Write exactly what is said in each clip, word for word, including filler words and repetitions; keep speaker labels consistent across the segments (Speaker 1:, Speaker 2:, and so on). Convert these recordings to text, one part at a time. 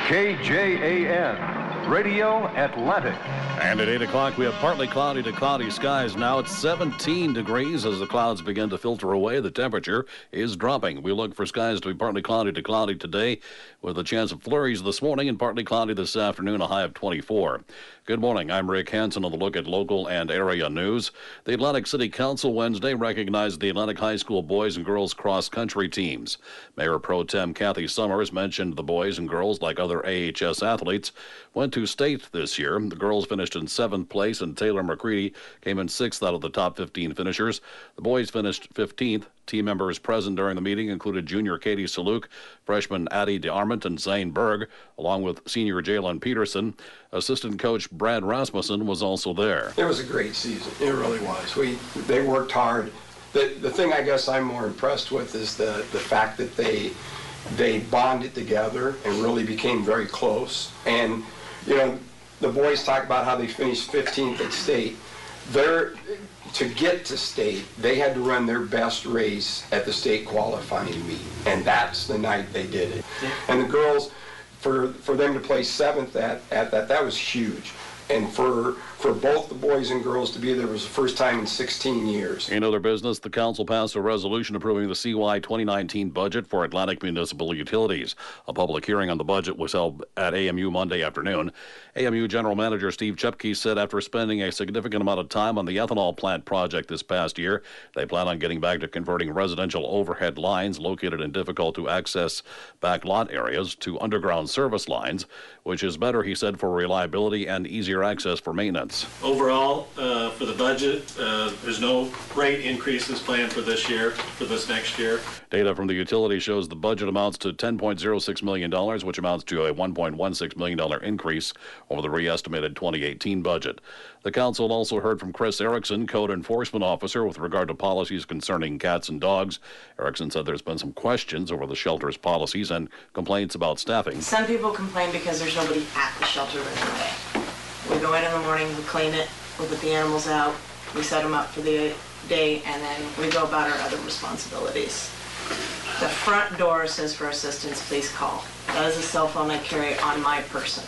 Speaker 1: K J A N, Radio Atlantic.
Speaker 2: And at eight o'clock, we have partly cloudy to cloudy skies. Now it's seventeen degrees as the clouds begin to filter away. The temperature is dropping. We look for skies to be partly cloudy to cloudy today with a chance of flurries this morning and partly cloudy this afternoon, a high of twenty-four. Good morning. I'm Rick Hansen on the look at local and area news. The Atlantic City Council Wednesday recognized the Atlantic High School boys and girls cross-country teams. Mayor Pro Tem Kathy Summers mentioned the boys and girls, like other A H S athletes, went to state this year. The girls finished in seventh place, and Taylor McCready came in sixth out of the top fifteen finishers. The boys finished fifteenth. Team members present during the meeting included junior Katie Saluk, freshman Addie DeArmond, and Zane Berg, along with senior Jalen Peterson. Assistant coach Brad Rasmussen was also there.
Speaker 3: It was a great season. It really was. We they worked hard. The the thing I guess I'm more impressed with is the the fact that they they bonded together and really became very close. And you know, the boys talk about how they finished fifteenth at state. They're to get to state, they had to run their best race at the state qualifying meet, and that's the night they did it. Yeah. And the girls, for for them to play seventh at, at that, that was huge. And for for both the boys and girls to be there was the first time in sixteen years.
Speaker 2: In other business, the council passed a resolution approving the C Y twenty nineteen budget for Atlantic Municipal Utilities. A public hearing on the budget was held at A M U Monday afternoon. A M U General Manager Steve Chupke said after spending a significant amount of time on the ethanol plant project this past year, they plan on getting back to converting residential overhead lines located in difficult-to-access backlot areas to underground service lines, which is better, he said, for reliability and easier access for maintenance.
Speaker 4: Overall, uh, for the budget, uh, there's no rate increases planned for this year, for this next year.
Speaker 2: Data from the utility shows the budget amounts to ten point oh six million dollars, which amounts to a one point one six million dollars increase over the re-estimated twenty eighteen budget. The council also heard from Chris Erickson, Code Enforcement Officer, with regard to policies concerning cats and dogs. Erickson said there's been some questions over the shelter's policies and complaints about staffing.
Speaker 5: Some people complain because there's nobody at the shelter during the day. We go in in the morning, we clean it, we put the animals out, we set them up for the day, and then we go about our other responsibilities. The front door says for assistance, please call. That is a cell phone I carry on my person.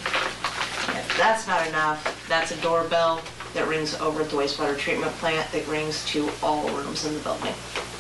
Speaker 5: If that's not enough, that's a doorbell that rings over at the wastewater treatment plant that rings to all rooms in the building.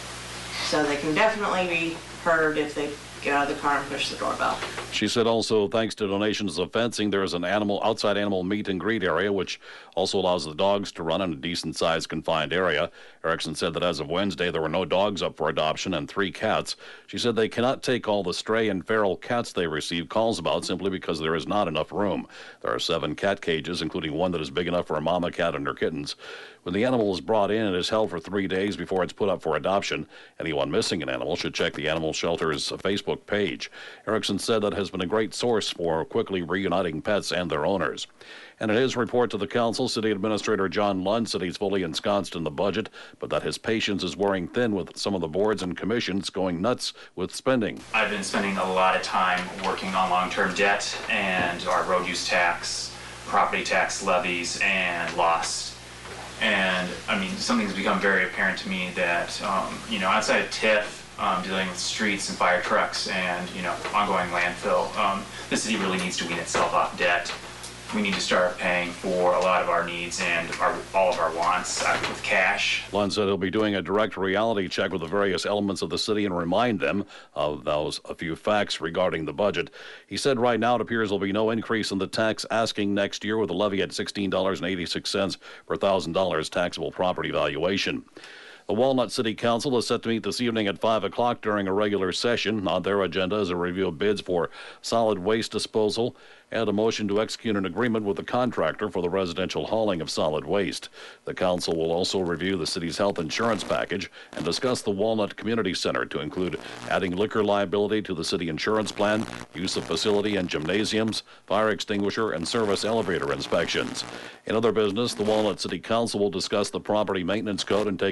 Speaker 5: So they can definitely be heard if they get out of the car and push the doorbell.
Speaker 2: She said also, thanks to donations of fencing, there is an animal outside animal meet and greet area, which also allows the dogs to run in a decent-sized confined area. Erickson said that as of Wednesday, there were no dogs up for adoption and three cats. She said they cannot take all the stray and feral cats they receive calls about simply because there is not enough room. There are seven cat cages, including one that is big enough for a mama cat and her kittens. When the animal is brought in, it is held for three days before it's put up for adoption. Anyone missing an animal should check the animal shelter's Facebook page. Erickson said that has been a great source for quickly reuniting pets and their owners. And in his report to the council, City Administrator John Lund said he's fully ensconced in the budget, but that his patience is wearing thin with some of the boards and commissions going nuts with spending.
Speaker 6: I've been spending a lot of time working on long-term debt and our road use tax, property tax levies, and loss. And I mean, something's become very apparent to me that, um, you know, outside of T I F, um, dealing with streets and fire trucks and, you know, ongoing landfill, um, the city really needs to wean itself off debt. We need to start paying for a lot of our needs and our, all of our wants uh, with cash.
Speaker 2: Lund said he'll be doing a direct reality check with the various elements of the city and remind them of those a few facts regarding the budget. He said right now it appears there'll be no increase in the tax asking next year, with a levy at sixteen dollars and eighty-six cents per one thousand dollars taxable property valuation. The Walnut City Council is set to meet this evening at five o'clock during a regular session. On their agenda is a review of bids for solid waste disposal and a motion to execute an agreement with the contractor for the residential hauling of solid waste. The council will also review the city's health insurance package and discuss the Walnut Community Center to include adding liquor liability to the city insurance plan, use of facility and gymnasiums, fire extinguisher and service elevator inspections. In other business, the Walnut City Council will discuss the property maintenance code and take action on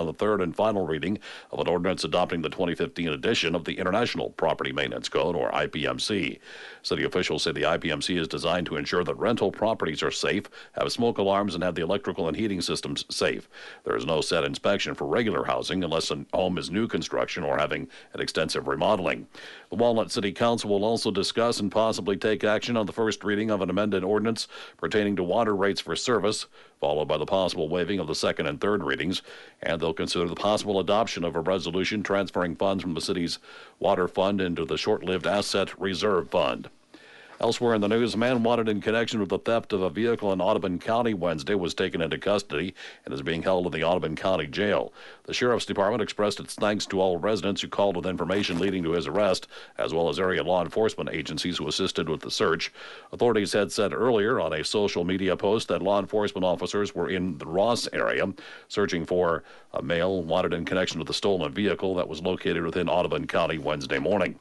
Speaker 2: on the third and final reading of an ordinance adopting the twenty fifteen edition of the International Property Maintenance Code, or I P M C. City officials say the I P M C is designed to ensure that rental properties are safe, have smoke alarms, and have the electrical and heating systems safe. There is no set inspection for regular housing unless a home is new construction or having an extensive remodeling. The Walnut City Council will also discuss and possibly take action on the first reading of an amended ordinance pertaining to water rates for service, followed by the possible waiving of the second and third readings, and they'll consider the possible adoption of a resolution transferring funds from the city's water fund into the short-lived asset reserve fund. Elsewhere in the news, a man wanted in connection with the theft of a vehicle in Audubon County Wednesday was taken into custody and is being held in the Audubon County Jail. The Sheriff's Department expressed its thanks to all residents who called with information leading to his arrest, as well as area law enforcement agencies who assisted with the search. Authorities had said earlier on a social media post that law enforcement officers were in the Ross area searching for a male wanted in connection with the stolen vehicle that was located within Audubon County Wednesday morning.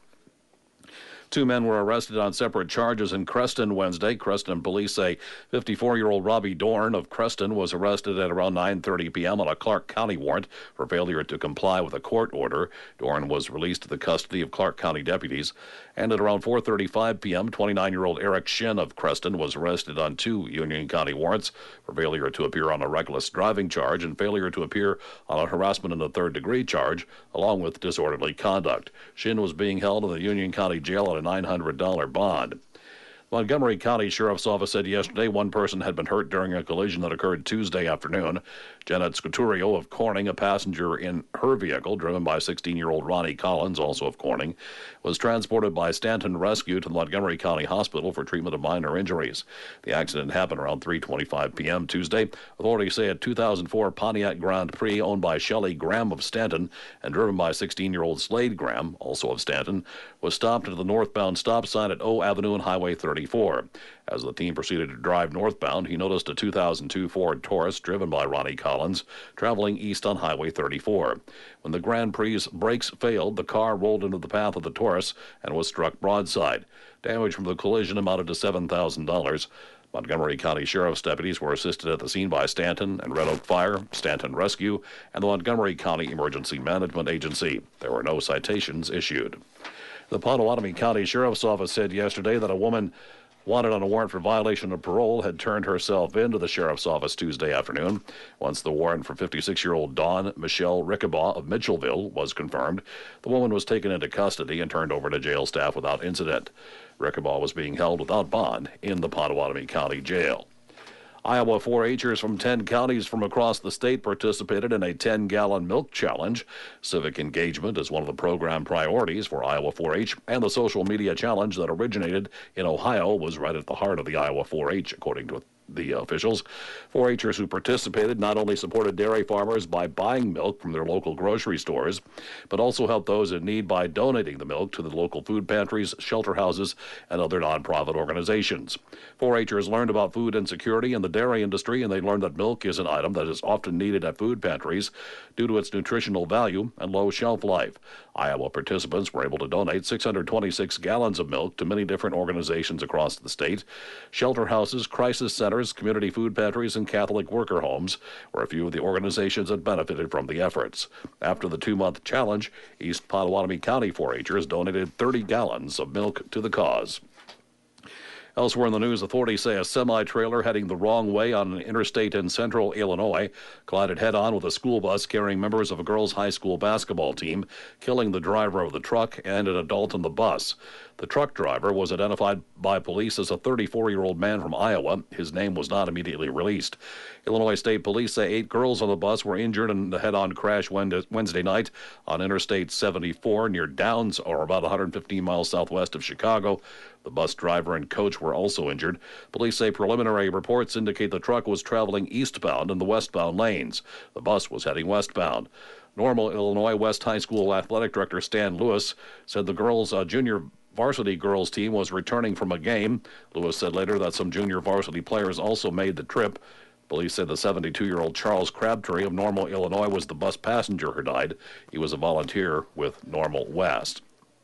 Speaker 2: Two men were arrested on separate charges in Creston Wednesday. Creston police say fifty-four-year-old Robbie Dorn of Creston was arrested at around nine thirty p.m. on a Clark County warrant for failure to comply with a court order. Dorn was released to the custody of Clark County deputies. And at around four thirty-five p.m., twenty-nine-year-old Eric Shin of Creston was arrested on two Union County warrants for failure to appear on a reckless driving charge and failure to appear on a harassment in the third-degree charge, along with disorderly conduct. Shin was being held in the Union County Jail on a nine hundred dollars bond. Montgomery County Sheriff's Office said yesterday one person had been hurt during a collision that occurred Tuesday afternoon. Janet Scuturio of Corning, a passenger in her vehicle, driven by sixteen-year-old Ronnie Collins, also of Corning, was transported by Stanton Rescue to the Montgomery County Hospital for treatment of minor injuries. The accident happened around three twenty-five p.m. Tuesday. Authorities say a two thousand four Pontiac Grand Prix owned by Shelley Graham of Stanton and driven by sixteen-year-old Slade Graham, also of Stanton, was stopped at the northbound stop sign at O Avenue and Highway thirty-four. As the team proceeded to drive northbound, he noticed a two thousand two Ford Taurus driven by Ronnie Collins traveling east on Highway thirty-four. When the Grand Prix's brakes failed, the car rolled into the path of the Taurus and was struck broadside. Damage from the collision amounted to seven thousand dollars. Montgomery County Sheriff's deputies were assisted at the scene by Stanton and Red Oak Fire, Stanton Rescue, and the Montgomery County Emergency Management Agency. There were no citations issued. The Potawatomi County Sheriff's Office said yesterday that a woman wanted on a warrant for violation of parole had turned herself into the sheriff's office Tuesday afternoon. Once the warrant for fifty-six-year-old Dawn Michelle Rickabaugh of Mitchellville was confirmed, the woman was taken into custody and turned over to jail staff without incident. Rickabaugh was being held without bond in the Potawatomi County Jail. Iowa four H'ers from ten counties from across the state participated in a ten-gallon milk challenge. Civic engagement is one of the program priorities for Iowa four H, and the social media challenge that originated in Ohio was right at the heart of the Iowa four H, according to the officials. four H'ers who participated not only supported dairy farmers by buying milk from their local grocery stores, but also helped those in need by donating the milk to the local food pantries, shelter houses, and other nonprofit organizations. four H'ers learned about food insecurity in the dairy industry, and they learned that milk is an item that is often needed at food pantries due to its nutritional value and low shelf life. Iowa participants were able to donate six hundred twenty-six gallons of milk to many different organizations across the state. Shelter houses, crisis centers, community food pantries, and Catholic worker homes were a few of the organizations that benefited from the efforts. After the two-month challenge, East Potawatomi County four H'ers donated thirty gallons of milk to the cause. Elsewhere in the news, authorities say a semi-trailer heading the wrong way on an interstate in central Illinois collided head-on with a school bus carrying members of a girls' high school basketball team, killing the driver of the truck and an adult on the bus. The truck driver was identified by police as a thirty-four-year-old man from Iowa. His name was not immediately released. Illinois State Police say eight girls on the bus were injured in the head-on crash Wednesday night on Interstate seventy-four near Downs, or about one hundred fifteen miles southwest of Chicago. The bus driver and coach were also injured. Police say preliminary reports indicate the truck was traveling eastbound in the westbound lanes. The bus was heading westbound. Normal, Illinois West High School Athletic Director Stan Lewis said the girls' uh, junior varsity girls team was returning from a game. Lewis said later that some junior varsity players also made the trip. Police said the seventy-two-year-old Charles Crabtree of Normal, Illinois was the bus passenger who died. He was a volunteer with Normal West.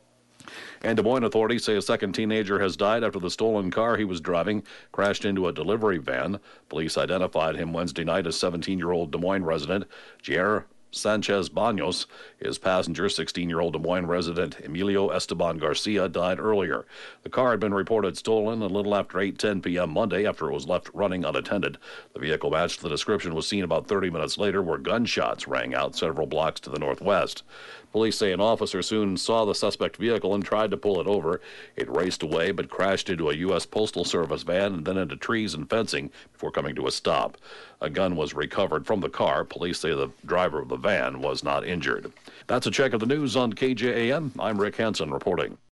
Speaker 2: And Des Moines authorities say a second teenager has died after the stolen car he was driving crashed into a delivery van. Police identified him Wednesday night as seventeen-year-old Des Moines resident Jair Sanchez Banos. His passenger, sixteen-year-old Des Moines resident Emilio Esteban Garcia, died earlier. The car had been reported stolen a little after eight ten p.m. Monday after it was left running unattended. The vehicle matched the description was seen about thirty minutes later where gunshots rang out several blocks to the northwest. Police say an officer soon saw the suspect vehicle and tried to pull it over. It raced away but crashed into a U S Postal Service van and then into trees and fencing before coming to a stop. A gun was recovered from the car. Police say the driver of the van was not injured. That's a check of the news on K J A M. I'm Rick Hansen reporting.